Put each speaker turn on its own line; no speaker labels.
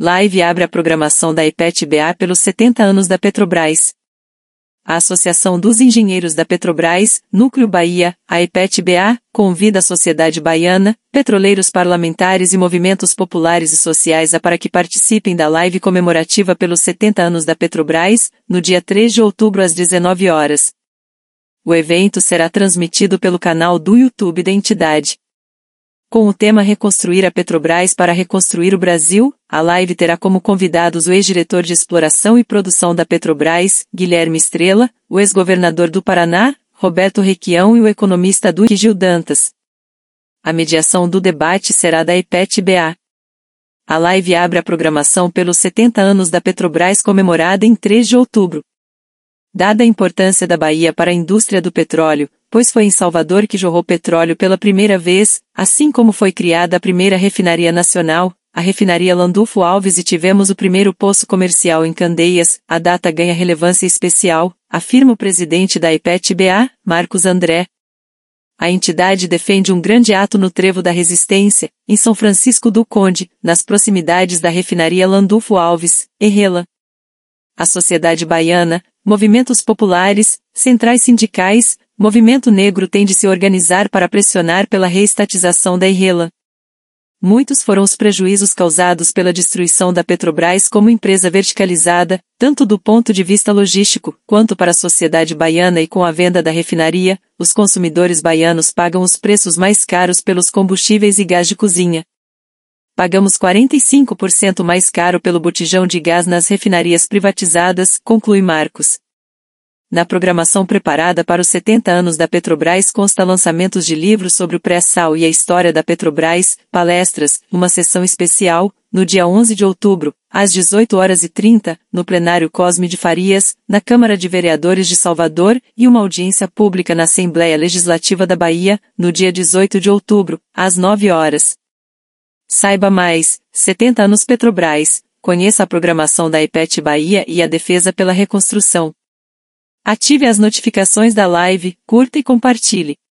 Live abre a programação da IPET-BA pelos 70 anos da Petrobras. A Associação dos Engenheiros da Petrobras, Núcleo Bahia, a IPET-BA, convida a sociedade baiana, petroleiros parlamentares e movimentos populares e sociais para que participem da live comemorativa pelos 70 anos da Petrobras, no dia 3 de outubro às 19 horas. O evento será transmitido pelo canal do YouTube da entidade. Com o tema Reconstruir a Petrobras para reconstruir o Brasil, a live terá como convidados o ex-diretor de Exploração e Produção da Petrobras, Guilherme Estrela, o ex-governador do Paraná, Roberto Requião e o economista Duque Gil Dantas. A mediação do debate será da IPET-BA. A live abre a programação pelos 70 anos da Petrobras comemorada em 3 de outubro. Dada a importância da Bahia para a indústria do petróleo, pois foi em Salvador que jorrou petróleo pela primeira vez, assim como foi criada a primeira refinaria nacional, a refinaria Landulfo Alves, e tivemos o primeiro poço comercial em Candeias, a data ganha relevância especial, afirma o presidente da IPET-BA, Marcos André. A entidade defende um grande ato no Trevo da Resistência, em São Francisco do Conde, nas proximidades da refinaria Landulfo Alves, Errela. A sociedade baiana, movimentos populares, centrais sindicais, movimento negro tem de se organizar para pressionar pela reestatização da Errela. Muitos foram os prejuízos causados pela destruição da Petrobras como empresa verticalizada, tanto do ponto de vista logístico, quanto para a sociedade baiana, e com a venda da refinaria, os consumidores baianos pagam os preços mais caros pelos combustíveis e gás de cozinha. Pagamos 45% mais caro pelo botijão de gás nas refinarias privatizadas, conclui Marcos. Na programação preparada para os 70 anos da Petrobras consta lançamentos de livros sobre o pré-sal e a história da Petrobras, palestras, uma sessão especial, no dia 11 de outubro, às 18h30, no plenário Cosme de Farias, na Câmara de Vereadores de Salvador, e uma audiência pública na Assembleia Legislativa da Bahia, no dia 18 de outubro, às 9 horas. Saiba mais, 70 anos Petrobras, conheça a programação da IPET Bahia e a defesa pela reconstrução. Ative as notificações da live, curta e compartilhe.